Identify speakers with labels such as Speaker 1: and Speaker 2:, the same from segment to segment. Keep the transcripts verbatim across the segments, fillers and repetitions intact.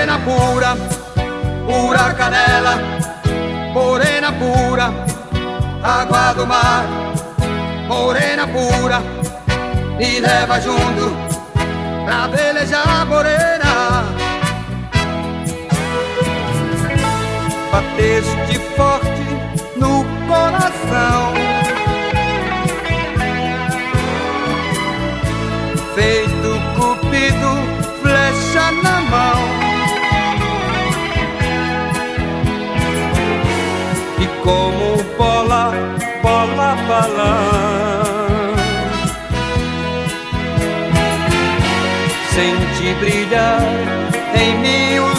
Speaker 1: morena pura, pura canela, morena pura, água do mar, morena pura, me leva junto pra velejar, morena. Bateste forte no coração, feito cupido, flecha na mão, e como bola, bola, balão, senti brilhar em mim o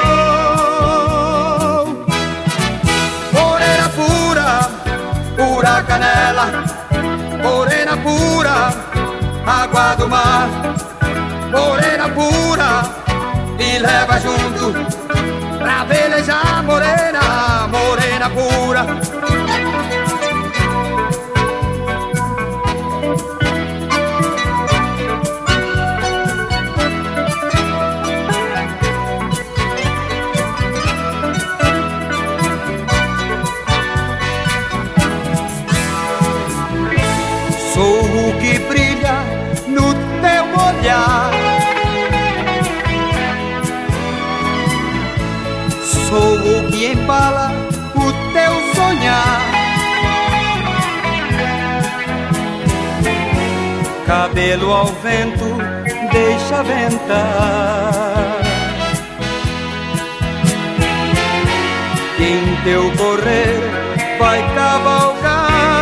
Speaker 1: sol. Morena pura, pura canela, morena pura, água do mar, morena pura, me leva junto pra velejar, morena, morena pura. Sou o que brilha no teu olhar, sou o que embala o teu sonhar. Cabelo ao vento, deixa ventar, em teu correr vai cavalgar.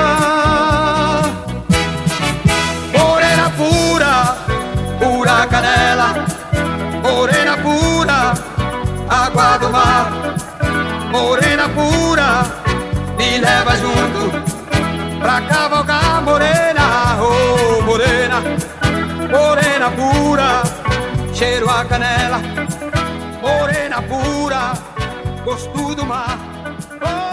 Speaker 1: Pura canela, morena pura, água do mar, morena pura, me leva junto pra cavalgar, morena, oh morena, morena pura, cheiro a canela, morena pura, gosto do mar. Oh,